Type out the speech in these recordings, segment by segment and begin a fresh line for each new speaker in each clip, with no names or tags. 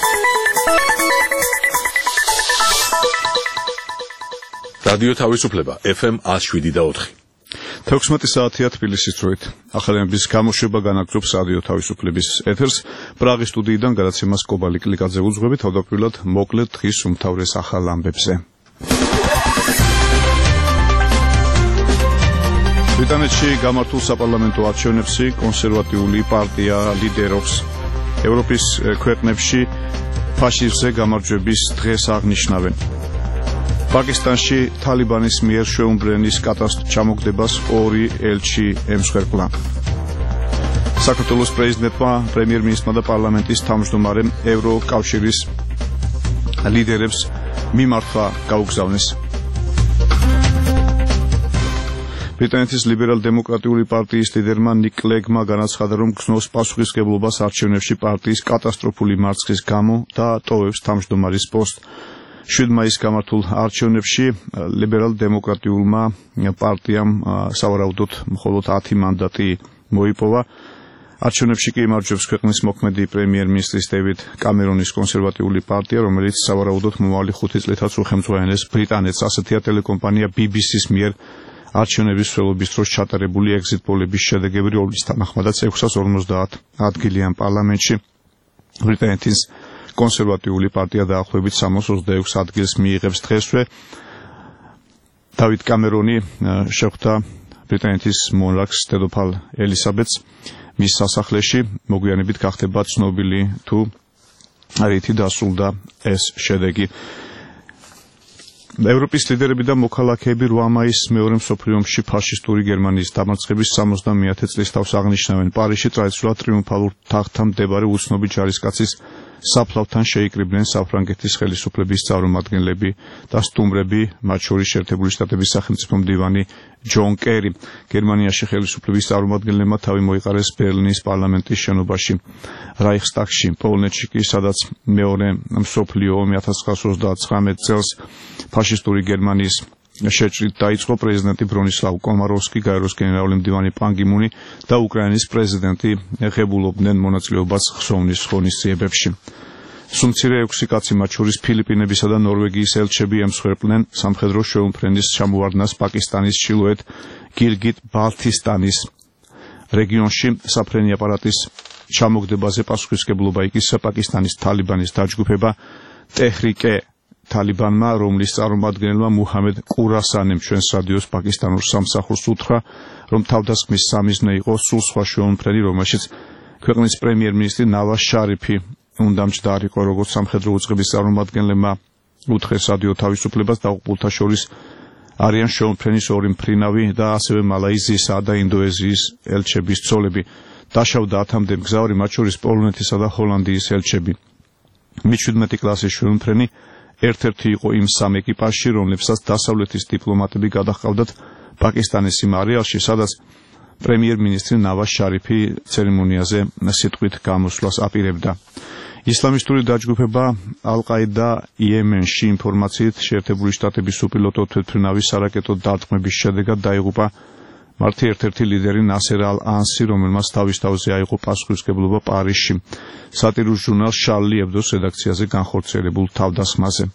რადიო თავისუფლება FM 107.4
16 საათია თბილისის დროით. ახალიანების გამოშვება განაგრძობს რადიო თავისუფლების ეთერს. პრაღის სტუდიიდან გადაცემას კობალი კლიკაძე უძღვებით, თავდაპირველად მოკლედ დღის უმთავრეს ახალ ამბებზე. ბრიტანეთში გამართულ საპარლამენტო არჩევნებში კონსერვატიული პარტია ლიდერობს. ევროპის ქვეყნებში ფაშიზმზე გამარჯვების დღეს აღნიშნავენ. პაკისტანში თალიბანის მიერ შეუმბრენის ჩამოგდებას 2 ელჩი ემსხვერპლა. საქართველოს პრეზიდენტმა, პრემიერ-მინისტრმა და პარლამენტის თავმჯდომარემ ევროკავშირის ლიდერებს მიმართვა გაუგზავნეს. ბრიტანეთის ლიბერალ-დემოკრატიული პარტიის ლიდერმა ნიკ კლეგმა განაცხადა, რომ გზნობს პასუხისმგებლობას არჩევნებში პარტიის კატასტროფული მარცხის გამო და ტოვებს თავმჯდომარის პოსტს. 7 მაისს გამართულ არჩევნებში ლიბერალ-დემოკრატიულმა პარტიამ სავარაუდოდ მხოლოდ 10 მანდატი მოიპოვა. არჩევნებში კი იმარჯვებს ქვეყნის მოქმედი პრემიერ-მინისტრის დევიდ კამერონის კონსერვატიული პარტია, რომელიც სავარაუდოდ მომავალი 5 წლითაც უხელმძღვანელებს ბრიტანეთს. ასეთია ტელეკომპანია BBC-ს მიერ არჩევნების მსვლელობის დროს ჩატარებული ეგზიტ პოლების შედეგები, რომლის თანახმადაც 650 ადგილი ამ პარლამენტში ბრიტანეთის კონსერვატიული პარტია დაახლოებით 326 ადგილს მიიღებს დღესვე. დავით კამერონი შეხვდა ბრიტანეთის მონარქს დედოფალ ელისაბედს მის სასახლეში. მოგვიანებით გახდება ცნობილი თუ რითი დასრულდა ეს შედეგი. ევროპის ლიდერები და მოქალაქეები 8 მაისს მეორე მსოფლიო ომში ფაშისტური გერმანიის დამარცხების 70-ე წლის თავს აღნიშნავენ. პარიზში ტრადიციულად ტრიუმფალურ თაღთან მდებარე უცნობი ჯარისკაცის საფლავთან შეიკრიბნენ საფრანგეთის ხელისუფლების წარმომადგენლები და სტუმრები, მათ შორის შეერთებული შტატების სახელმწიფო მდივანი ჯონ კერი. გერმანიაში ხელისუფლების წარმომადგენლებმა თავი მოიყარეს ბერლინის პარლამენტის შენობაში, რაიხსტაგში. პოლონეთში კი, სადაც მეორე მსოფლიო ომი 1939 წელს ფაშისტური გერმანიის შეჭრით დაიწყო, პრეზიდენტი ბრონისლავ კომაროვსკი, გაეროს გენერალური მდივანი პან კი მუნი და უკრაინის პრეზიდენტი ღებულობდნენ მონაწილეობას ხსოვნის ღონისძიებებში. სუმცირე 6 კაცი, მათ შორის ფილიპინებისა და ნორვეგიის ელჩები ემსხვერპლნენ სამხედრო შეუმფრენის ჩამოვარდნას პაკისტანის ჩრდილოეთ გილგიტ-ბალტისტანის რეგიონში. საფრენი აპარატის ჩამოგდებაზე პასუხისმგებლობა იკისრა პაკისტანის თალიბანის დაჯგუფება ტეჰრიკე თალიბანმა, რომლის წარმომადგენელმა მუჰამედ კურასანიმ ჩვენს რადიოს პაკისტანურ სამსახურს უთხრა, რომ თავდასხმის სამიზნე იყო სულ სხვა შეუმფრენი, რომელშიც ქვეყნის პრემიერ-მინისტრი ნავაზ შარიფი უნდა მჯდარიყო. როგორც სამხედრო უწყების წარმომადგენლებმა უთხრეს რადიო თავისუფლებას, დაღუპულთა შორის არიან შეუმფრენის 2 მფრინავი და ასევე მალაიზიისა და ინდონეზიის ელჩების ცოლები. დაშავდა 10-მდე მგზავრი, მათ შორის პოლონეთისა და ჰოლანდიის ელჩები. მე-17 კლასის შეუმფრენი ერთ-ერთი იყო იმ 3 ეკიპაჟში, რომლებსაც დასავლეთის დიპლომატები გადაჰყავდათ პაკისტანის იმ არეალში, სადაც პრემიერ-მინისტრი ნავაზ შარიფი ცერემონიაზე სიტყვით გამოსვლას აპირებდა. ისლამისტური დაჯგუფება ალ-ყაიდა იემენში ინფორმაციით შეერთებული შტატების უპილოტო თვითმფრინავის სარაკეტო დარტყმების შედეგად დაიღუპა მართი ერთ-ერთი ლიდერი ნასერ ალ-ანსი, რომელმაც თავის თავზე აიღო პასუხისმგებლობა პარიზში სატირულ ჟურნალ შარლი ებდოს რედაქციაზე განხორციელებულ თავდასხმაზე.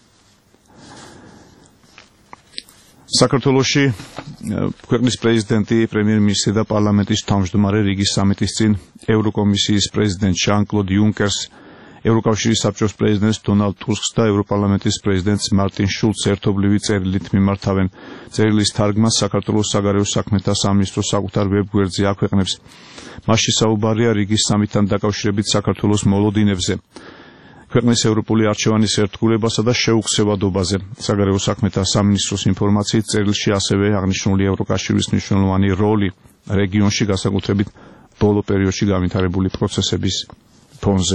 საქართველოში ქვეყნის პრეზიდენტი, პრემიერ-მინისტრი და პარლამენტის თავმჯდომარე რიგის სამიტის წინ ევროკომისიის პრეზიდენტ ჟან-კლოდ იუნკერს, ევროკავშირის საბჭოს პრეზიდენტს დონალდ ტუსკს და ევროპარლამენტის პრეზიდენტს მარტინ შულცს ერთობლივი წერილით მიმართავენ. წერილის თარგმანს საქართველოს საგარეო საქმეთა სამინისტრო საკუთარ ვებგვერდზე აქვეყნებს. მასში საუბარია რიგის სამიტთან დაკავშირებით საქართველოს მოლოდინებზე, ქვეყნის ევროპული არჩევანის ერთგულებასა და შეუქცევადობაზე. საგარეო საქმეთა სამინისტროს ინფორმაციით წერილში ასევე აღნიშნული ევროკავშირის მნიშვნელოვანი როლი რეგიონში, განსაკუთრებით ბოლო პერიოდში განვითარებული პროცესების ფონზე.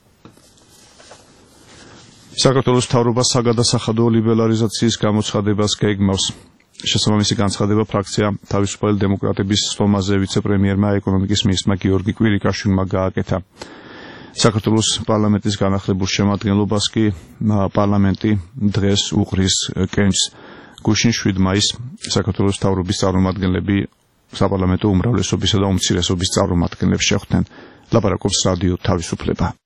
საქართველოს მთავრობა საგადასახადო ლიბერალიზაციის გამოცხადებას გეგმავს. შესაბამისი განცხადება ფრაქცია თავისუფალი დემოკრატების სხდომაზე ვიცე-პრემიერმა ეკონომიკის მინისტრმა გიორგი კვირიკაშვილმა გააკეთა. საქართველოს პარლამენტის განახლებულ შემადგენლობას კი პარლამენტი დღეს უყრის კენჭს. გუშინ 7 მაისს საქართველოს მთავრობის წარმომადგენლები საპარლამენტო უმრავლესობისა და უმცირესობის წარმომადგენლებს შეხვდნენ. ლაპარაკობს რადიო თავისუფლება.